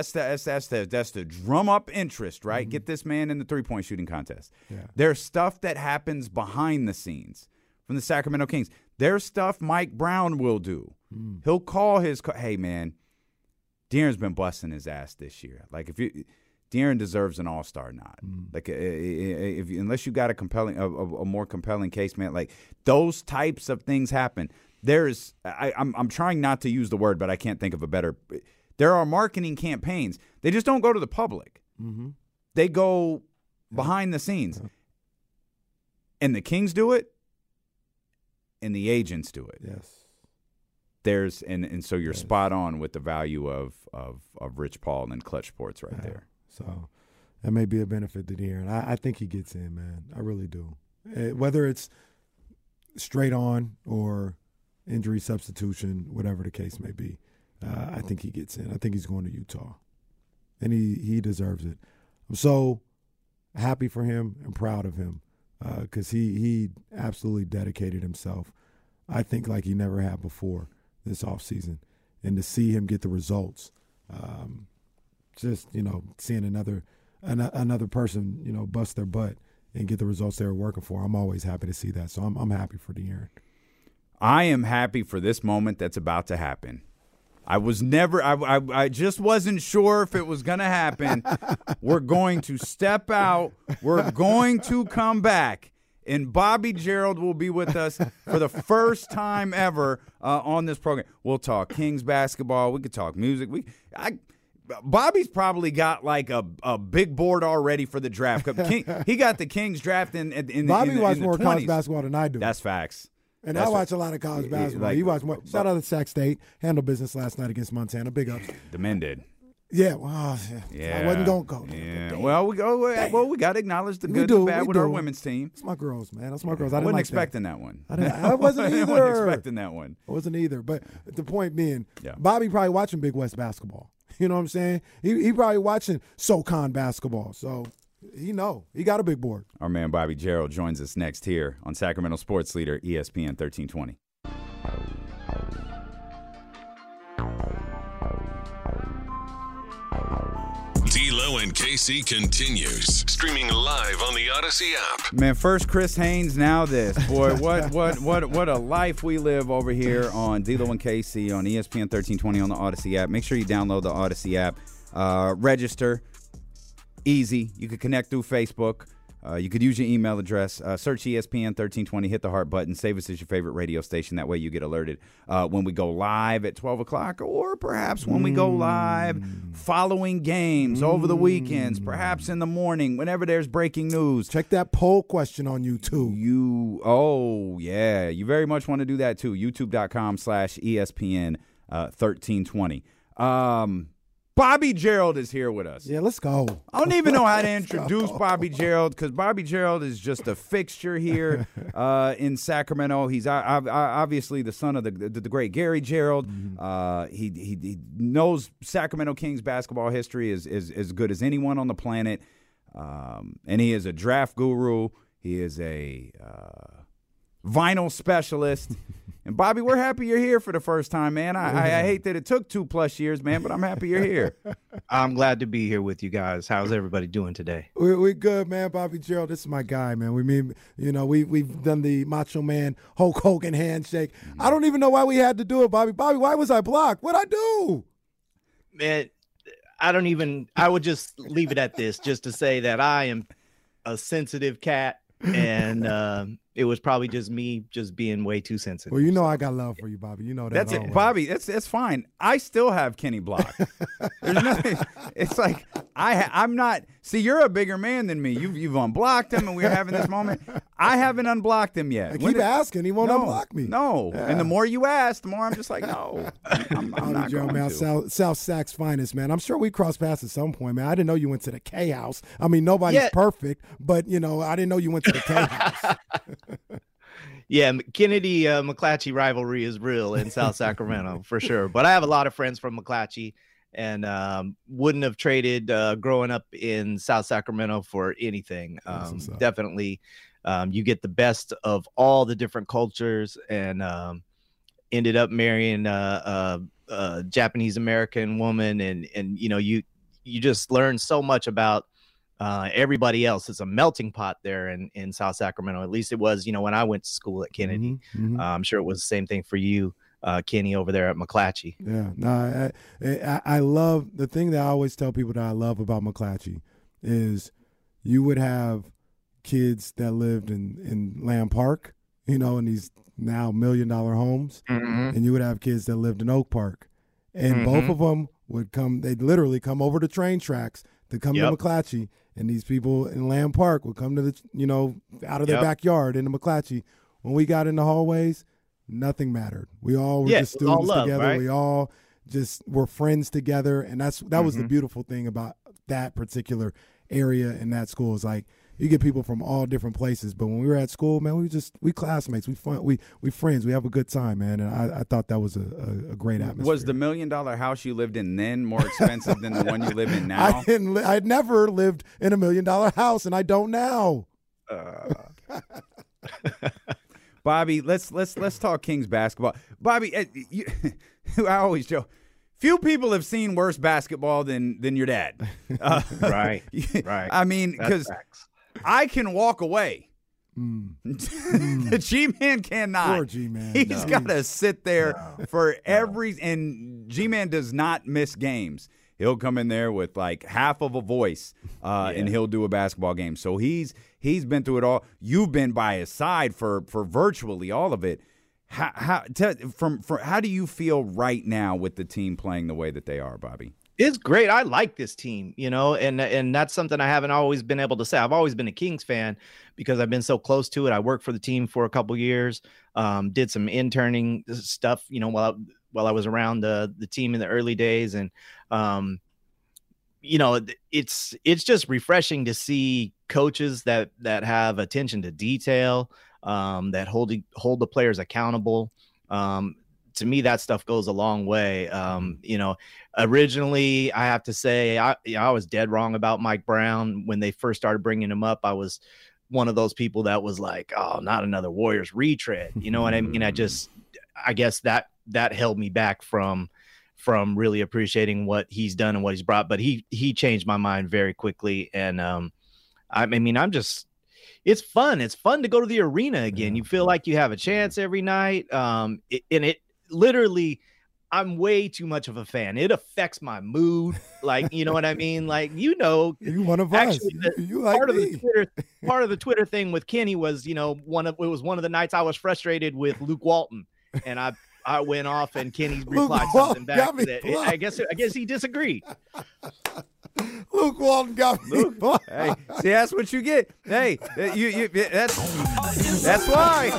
to drum up interest, right? Mm-hmm. Get this man in the 3-point shooting contest. Yeah. There's stuff that happens behind the scenes from the Sacramento Kings. There's stuff Mike Brown will do. Mm. He'll call hey man, De'Aaron's been busting his ass this year. Like De'Aaron deserves an all-star nod. Mm. Like unless you got a more compelling case, man. Like those types of things happen. I'm trying not to use the word, but I can't think of a better. There are marketing campaigns. They just don't go to the public. Mm-hmm. They go behind the scenes. Yeah. And the Kings do it, and the agents do it. Yes. And so you're spot on with the value of Rich Paul and Clutch Sports right there. So that may be a benefit to De'Aaron. I think he gets in, man. I really do. Whether it's straight on or injury substitution, whatever the case may be. I think he gets in. I think he's going to Utah. And he deserves it. I'm so happy for him and proud of him because he absolutely dedicated himself, I think, like he never had before this offseason. And to see him get the results, seeing another person, bust their butt and get the results they were working for, I'm always happy to see that. So I'm happy for De'Aaron. I am happy for this moment that's about to happen. I just wasn't sure if it was going to happen. We're going to step out. We're going to come back. And Bobby Gerald will be with us for the first time ever on this program. We'll talk Kings basketball. We could talk music. Bobby's probably got like a big board already for the draft. He got the Kings draft in Bobby the watched more 20s. college basketball than I do. That's facts. And I watch a lot of college basketball. You watch more. Shout out to Sac State. Handled business last night against Montana. Big ups. The men did. Yeah, well, I wasn't going to go. Yeah, well, we got to acknowledge the good and bad with our women's team. It's my girls, man. That's my girls. I wasn't expecting that one. I wasn't either. I wasn't expecting that one. I wasn't either. But the point being, Bobby probably watching Big West basketball. You know what I'm saying? He probably watching SoCon basketball. So he got a big board. Our man Bobby Gerald joins us next here on Sacramento Sports Leader ESPN 1320. D'Lo and KC continues. Streaming live on the Odyssey app. Man, first Chris Haynes, now this. Boy, what a life we live over here on D'Lo and KC on ESPN 1320 on the Odyssey app. Make sure you download the Odyssey app. Register. Easy. You can connect through Facebook. You could use your email address. Search ESPN 1320. Hit the heart button. Save us as your favorite radio station. That way you get alerted when we go live at 12 o'clock or perhaps when we go live following games over the weekends, perhaps in the morning, whenever there's breaking news. Check that poll question on YouTube. You very much want to do that too. YouTube.com/ESPN 1320. Bobby Gerald is here with us. Yeah, let's go. I don't even know how to introduce Bobby Gerald because Bobby Gerald is just a fixture here in Sacramento. He's obviously the son of the great Gary Gerald. He knows Sacramento Kings basketball history as good as anyone on the planet. And he is a draft guru. He is a vinyl specialist. And, Bobby, we're happy you're here for the first time, man. I hate that it took 2+ years, man, but I'm happy you're here. I'm glad to be here with you guys. How's everybody doing today? We're good, man. Bobby Gerald, this is my guy, man. We've done the Macho Man Hulk Hogan handshake. I don't even know why we had to do it, Bobby. Bobby, why was I blocked? What'd I do? Man, I would just leave it at this, just to say that I am a sensitive cat, and it was probably just me just being way too sensitive. Well, I got love for you, Bobby. You know that. That's it, Bobby. That's fine. I still have Kenny blocked. There's nothing. It's like I'm not. See, you're a bigger man than me. You've unblocked him, and we're having this moment. I haven't unblocked him yet. I keep asking. He won't unblock me. No. Yeah. And the more you ask, the more I'm just like, no. I'm not Gerald, going man, to. South Sac's finest, man. I'm sure we crossed paths at some point, man. I didn't know you went to the K House. I mean, nobody's perfect, but I didn't know you went to the K House. Yeah, Kennedy McClatchy rivalry is real in South Sacramento for sure. But I have a lot of friends from McClatchy, and wouldn't have traded growing up in South Sacramento for anything. Definitely, you get the best of all the different cultures, and ended up marrying a Japanese American woman, and you just learn so much about everybody else. Is a melting pot there in South Sacramento. At least it was, when I went to school at Kennedy. I'm sure it was the same thing for you, Kenny, over there at McClatchy. Yeah, no, I love the thing that I always tell people that I love about McClatchy is you would have kids that lived in Lamb Park, in these now $1 million homes, and you would have kids that lived in Oak Park, and both of them would come. They'd literally come over the train tracks to come to McClatchy, and these people in Lamb Park would come to the, out of their backyard into McClatchy. When we got in the hallways, nothing mattered. We all were just students together. Right? We all just were friends together, and that was the beautiful thing about that particular area and that school. Is like you get people from all different places, but when we were at school, man, we classmates, we friends, we have a good time, man. And I thought that was a great atmosphere. Was the $1 million house you lived in then more expensive than the one you live in now? I'd never lived in $1 million house, and I don't now. Bobby, let's talk Kings basketball. Bobby, I always joke. Few people have seen worse basketball than your dad. Right. I mean, because I can walk away. The G-Man cannot. Poor G-Man. He's got to sit there and G-Man does not miss games. He'll come in there with like half of a voice, and he'll do a basketball game. So he's been through it all. You've been by his side for virtually all of it. How do you feel right now with the team playing the way that they are, Bobby? It's great. I like this team, and that's something I haven't always been able to say. I've always been a Kings fan because I've been so close to it. I worked for the team for a couple years, did some interning stuff, while I was around the team in the early days. And, it's just refreshing to see coaches that have attention to detail, that hold the players accountable. To me, that stuff goes a long way. Originally, I have to say, I was dead wrong about Mike Brown. When they first started bringing him up, I was one of those people that was like, oh, not another Warriors retread. You know what I mean? I guess that held me back from really appreciating what he's done and what he's brought. But he changed my mind very quickly. And it's fun. It's fun to go to the arena again. You feel like you have a chance every night. Literally, I'm way too much of a fan. It affects my mood. Like, you know what I mean? Like, you one of us. You like part of the Twitter thing with Kenny was, it was one of the nights I was frustrated with Luke Walton, and I went off and Kenny replied something back that I guess he disagreed. Luke Walton got me. Hey, see, that's what you get. Hey, that's why.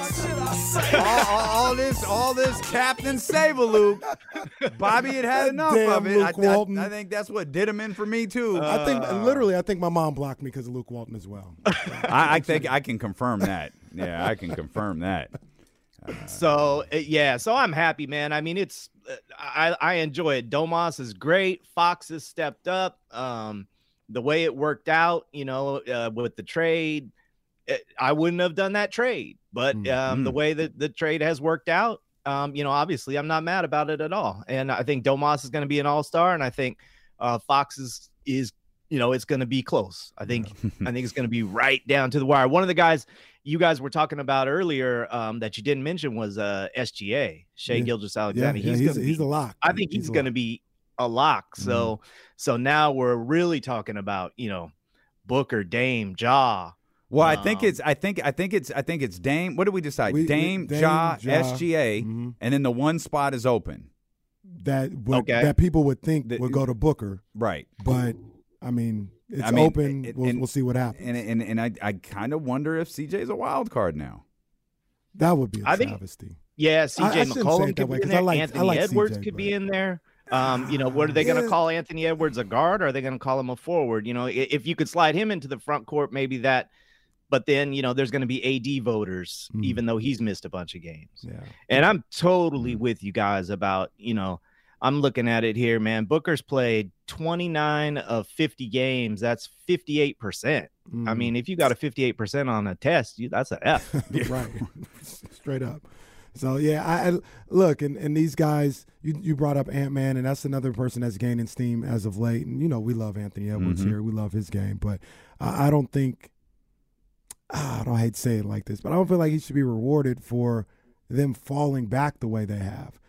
all this Captain Sable Luke. Bobby had enough of it. I think that's what did him in for me too. I think my mom blocked me because of Luke Walton as well. I think I can confirm that. Yeah, I can confirm that. So I'm happy, man. I mean, I enjoy it. Domas is great. Fox has stepped up. The way it worked out, with the trade, I wouldn't have done that trade. But the way that the trade has worked out, obviously I'm not mad about it at all. And I think Domas is going to be an all-star, and I think Fox is it's going to be close. I think it's going to be right down to the wire. One of the guys you guys were talking about earlier that you didn't mention was SGA, Shai Gilgeous-Alexander. He's a lock. I think he's going to be a lock. So now we're really talking about, Booker, Dame, Ja. Well, I think it's Dame. What did we decide? Dame, Ja, SGA, and then the one spot is open. That people would think would go to Booker. Right. But I mean, it's open. We'll see what happens. And I kind of wonder if CJ's a wild card now. That would be a travesty. CJ McCollum could be in there. Anthony Edwards could be in there. What are they going to call Anthony Edwards, a guard, or are they going to call him a forward? If you could slide him into the front court, maybe that. But then, there's going to be AD voters, even though he's missed a bunch of games. Yeah. And I'm totally with you guys about, I'm looking at it here, man. Booker's played 29 of 50 games. That's 58%. I mean, if you got a 58% on a test, that's an F. Right. Straight up. So, I look, and these guys, you brought up Ant-Man, and that's another person that's gaining steam as of late. And, we love Anthony Edwards here. We love his game. But I don't think – I don't hate to say it like this, but I don't feel like he should be rewarded for them falling back the way they have.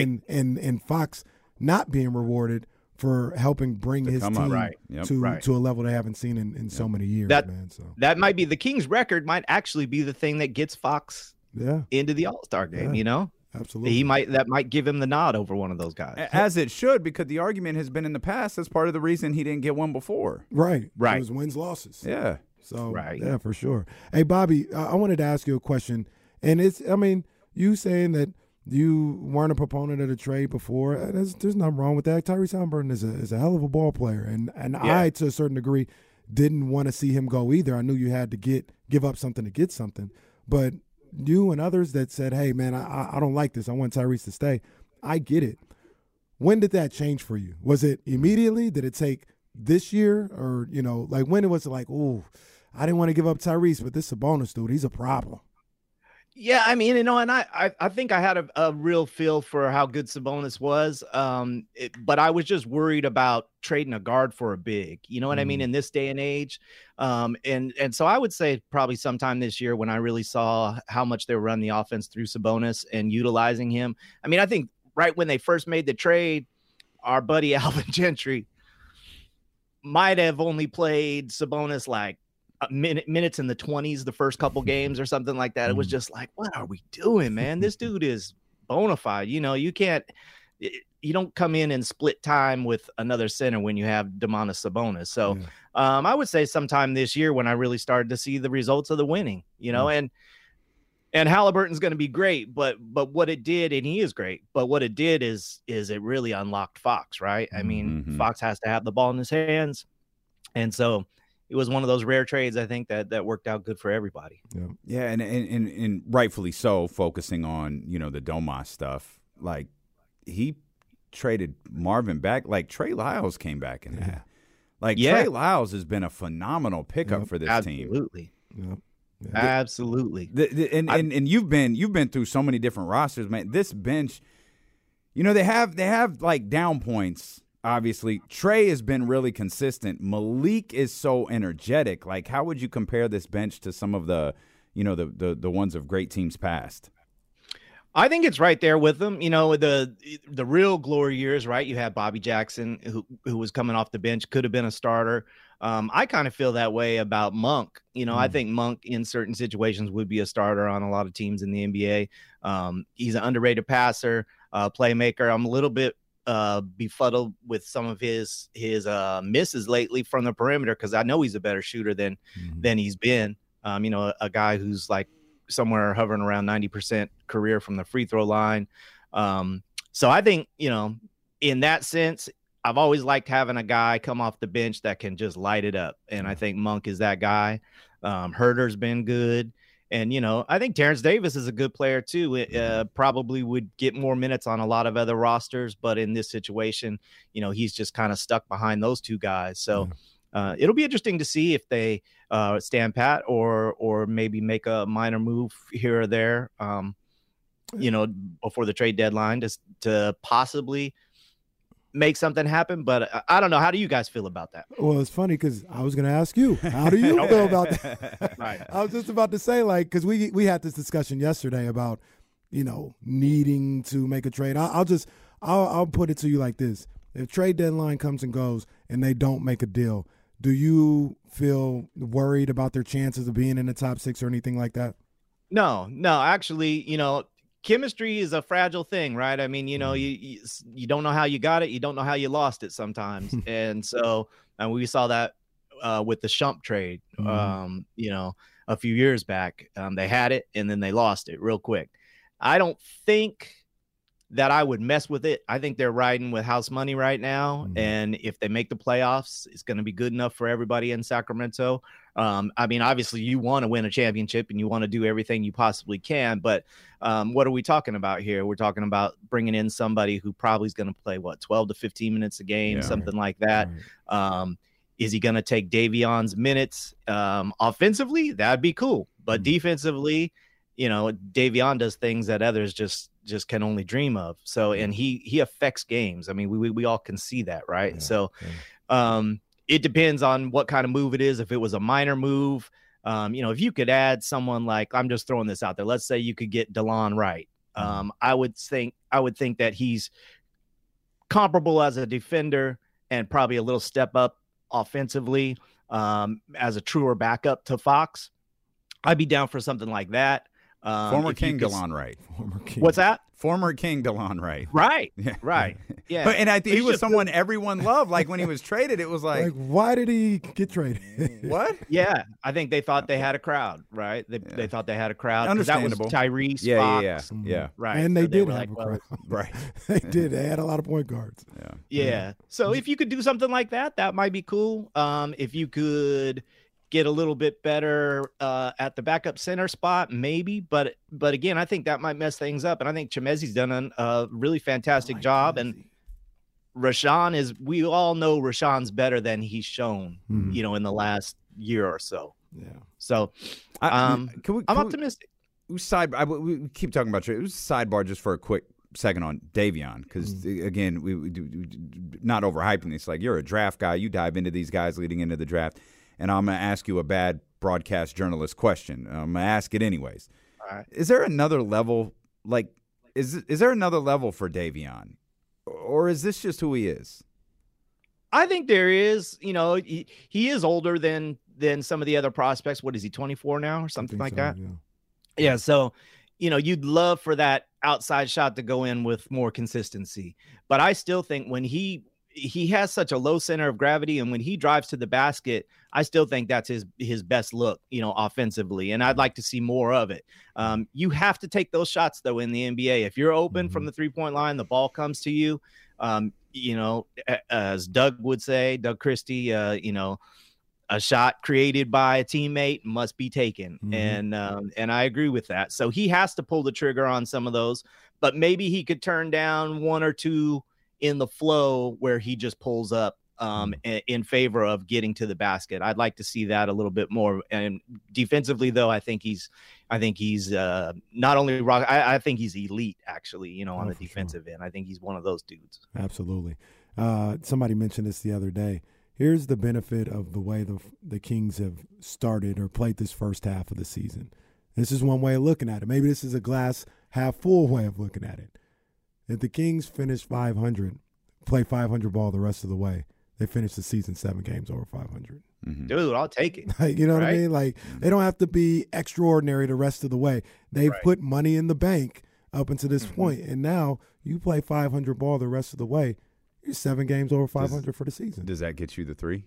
And Fox not being rewarded for helping bring his team to a level they haven't seen in so many years, man. So that might be the Kings' record might actually be the thing that gets Fox into the All-Star game, Absolutely. That might give him the nod over one of those guys. As it should, because the argument has been in the past that's part of the reason he didn't get one before. Right. It was wins, losses. Yeah. So, yeah, for sure. Hey, Bobby, I wanted to ask you a question. And you saying that you weren't a proponent of the trade before, there's nothing wrong with that. Tyrese Halliburton is a hell of a ball player. And I, to a certain degree, didn't want to see him go either. I knew you had to give up something to get something. But you and others that said, hey, man, I don't like this. I want Tyrese to stay. I get it. When did that change for you? Was it immediately? Did it take this year? Or, when it was like, ooh, I didn't want to give up Tyrese, but this Sabonis dude, he's a problem. Yeah, I mean, and I think I had a real feel for how good Sabonis was, but I was just worried about trading a guard for a big, you know what I mean, in this day and age. And so I would say probably sometime this year when I really saw how much they were running the offense through Sabonis and utilizing him. I mean, I think right when they first made the trade, our buddy Alvin Gentry might have only played Sabonis like minutes in the 20s the first couple games or something like that. It was just like, what are we doing, man? This dude is bona fide. You can't come in and split time with another center when you have Domantas Sabonis. So I would say sometime this year when I really started to see the results of the winning, and Halliburton's going to be great, but what it did, and he is great, but what it did is it really unlocked Fox, right? I mean, Fox has to have the ball in his hands. And so it was one of those rare trades, I think, that worked out good for everybody. Yeah, and rightfully so, focusing on, the Domas stuff. Like, he traded Marvin back. Like, Trey Lyles came back in that. Like, Trey Lyles has been a phenomenal pickup for this team. Absolutely. Absolutely. And you've been through so many different rosters, man. This bench, they have like down points. Obviously, Trey has been really consistent. Malik is so energetic. Like, how would you compare this bench to some of the ones of great teams past? I think it's right there with them. The real glory years, right? You had Bobby Jackson, who was coming off the bench, could have been a starter. I kind of feel that way about Monk. I think Monk in certain situations would be a starter on a lot of teams in the NBA. He's an underrated passer, playmaker. I'm a little bit befuddled with some of his misses lately from the perimeter, because I know he's a better shooter than he's been. A guy who's like somewhere hovering around 90% career from the free throw line. So I think, in that sense, I've always liked having a guy come off the bench that can just light it up. And I think Monk is that guy. Herder's been good. And, I think Terrence Davis is a good player too. Probably would get more minutes on a lot of other rosters, but in this situation, he's just kind of stuck behind those two guys. So it'll be interesting to see if they stand pat or maybe make a minor move here or there, before the trade deadline to possibly make something happen. But I don't know. How do you guys feel about that? Well, it's funny because I was going to ask you, how do you feel about that? Right. I was just about to say, like, because we had this discussion yesterday about, needing to make a trade. I'll put it to you like this. If trade deadline comes and goes and they don't make a deal, do you feel worried about their chances of being in the top 6 or anything like that? No, actually, chemistry is a fragile thing, right? I mean, you don't know how you got it. You don't know how you lost it sometimes. And so, and we saw that with the Shump trade, a few years back. They had it and then they lost it real quick. I don't think that I would mess with it. I think they're riding with house money right now. And if they make the playoffs, it's going to be good enough for everybody in Sacramento. I mean, obviously you want to win a championship and you want to do everything you possibly can, but what are we talking about here? We're talking about bringing in somebody who probably is going to play 12 to 15 minutes a game, something like that. Right. Is he going to take Davion's minutes? Offensively, that'd be cool. But defensively, Davion does things that others just can only dream of. So, and he affects games. I mean, we all can see that, right? Yeah, so, it depends on what kind of move it is. If it was a minor move, if you could add someone like, I'm just throwing this out there. Let's say you could get DeLon Wright. I would think that he's comparable as a defender and probably a little step up offensively as a truer backup to Fox. I'd be down for something like that. Former King DeLon Wright. What's that? Former King DeLon Wright. Right. Yeah. Right. Yeah. But, and I think he was someone everyone loved. Like when he was traded, it was like why did he get traded? What? Yeah. I think they thought they had a crowd, right? They thought they had a crowd. Understandable. That was Tyrese, Fox. Yeah. Right. And they did have a crowd. Right. They did. They had a lot of point guards. Yeah. So if you could do something like that, that might be cool. If you could get a little bit better at the backup center spot, maybe. But again, I think that might mess things up. And I think Chimezi's done a really fantastic job. And Rashawn we all know Rashawn's better than he's shown, in the last year or so. Yeah. So I'm optimistic. We keep talking about trade. It was a sidebar just for a quick second on Davion, because again, we not overhyping this. Like, you're a draft guy. You dive into these guys leading into the draft. And I'm going to ask you a bad broadcast journalist question. I'm going to ask it anyways. All right. Is there another level? Like, is there another level for Davion? Or is this just who he is? I think there is. He is older than some of the other prospects. What is he, 24 now or something like that? Yeah. Yeah. So, you'd love for that outside shot to go in with more consistency. But I still think when he has such a low center of gravity, and when he drives to the basket, I still think that's his best look, offensively. And I'd like to see more of it. You have to take those shots, though, in the NBA. If you're open from the 3-point line, the ball comes to you. As Doug would say, Doug Christie, a shot created by a teammate must be taken. And I agree with that. So he has to pull the trigger on some of those, but maybe he could turn down one or two in the flow where he just pulls up in favor of getting to the basket. I'd like to see that a little bit more. And defensively, though, I think he's not only rock. I think he's elite, actually, on the defensive end. I think he's one of those dudes. Absolutely. Somebody mentioned this the other day. Here's the benefit of the way the Kings have started or played this first half of the season. This is one way of looking at it. Maybe this is a glass half full way of looking at it. If the Kings finish 500, play 500 ball the rest of the way, they finish the season 7 games over 500. Dude, I'll take it. You know what I mean? Like, they don't have to be extraordinary the rest of the way. They've put money in the bank up until this point, and now you play 500 ball the rest of the way. You're 7 games over 500 for the season. Does that get you the 3?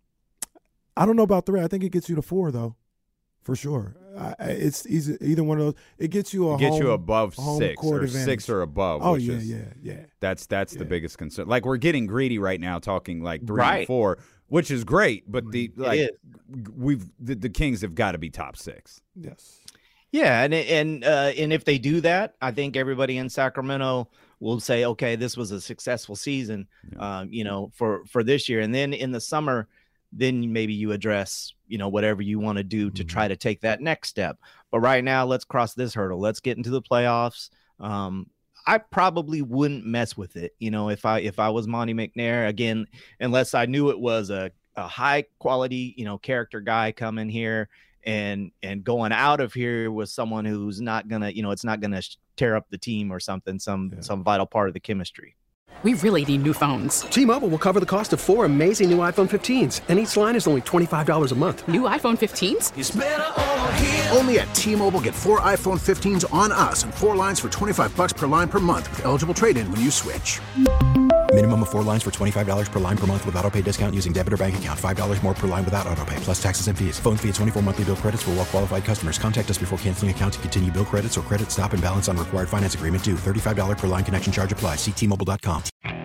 I don't know about 3. I think it gets you to 4, though, for sure. It's either one of those. It gets you above 6 or advantage. 6 or above. Oh, yeah. That's the biggest concern. Like, we're getting greedy right now, talking like 3 and 4, which is great. But the Kings have got to be top 6. Yes. Yeah, and if they do that, I think everybody in Sacramento will say, okay, this was a successful season, for this year. And then in the summer, then maybe you address, whatever you want to do to try to take that next step. But right now, let's cross this hurdle. Let's get into the playoffs. I probably wouldn't mess with it, if I was Monty McNair, again, unless I knew it was a high quality, character guy coming here and going out of here with someone who's not gonna, it's not gonna tear up the team or something, some vital part of the chemistry. We really need new phones. T-Mobile will cover the cost of 4 amazing new iPhone 15s, and each line is only $25 a month. New iPhone 15s? It's better over here. Only at T-Mobile, get 4 iPhone 15s on us and 4 lines for $25 per line per month with eligible trade-in when you switch. Minimum of 4 lines for $25 per line per month with autopay discount using debit or bank account. $5 more per line without autopay, plus taxes and fees. Phone fee at 24 monthly bill credits for well-qualified customers. Contact us before canceling account to continue bill credits or credit stop and balance on required finance agreement due. $35 per line connection charge applies. See T-Mobile.com.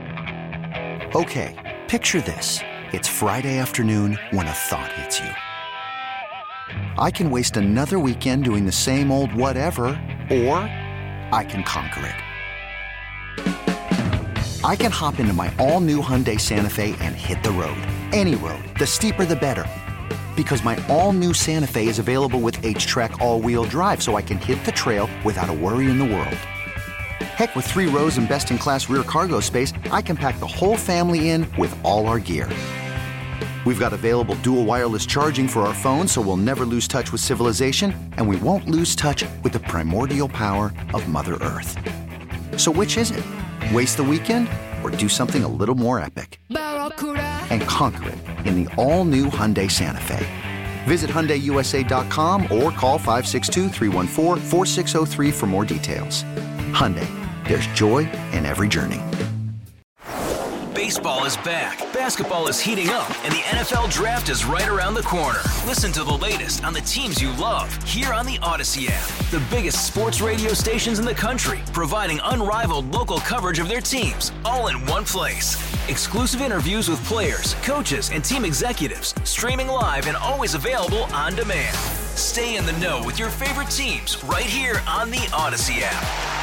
Okay, picture this. It's Friday afternoon when a thought hits you. I can waste another weekend doing the same old whatever, or I can conquer it. I can hop into my all-new Hyundai Santa Fe and hit the road. Any road. The steeper, the better. Because my all-new Santa Fe is available with H-Track all-wheel drive, so I can hit the trail without a worry in the world. Heck, with 3 rows and best-in-class rear cargo space, I can pack the whole family in with all our gear. We've got available dual wireless charging for our phones, so we'll never lose touch with civilization, and we won't lose touch with the primordial power of Mother Earth. So which is it? Waste the weekend or do something a little more epic? And conquer it in the all-new Hyundai Santa Fe. Visit HyundaiUSA.com or call 562-314-4603 for more details. Hyundai, there's joy in every journey. Baseball is back, basketball is heating up, and the NFL Draft is right around the corner. Listen to the latest on the teams you love here on the Odyssey app. The biggest sports radio stations in the country, providing unrivaled local coverage of their teams, all in one place. Exclusive interviews with players, coaches, and team executives, streaming live and always available on demand. Stay in the know with your favorite teams right here on the Odyssey app.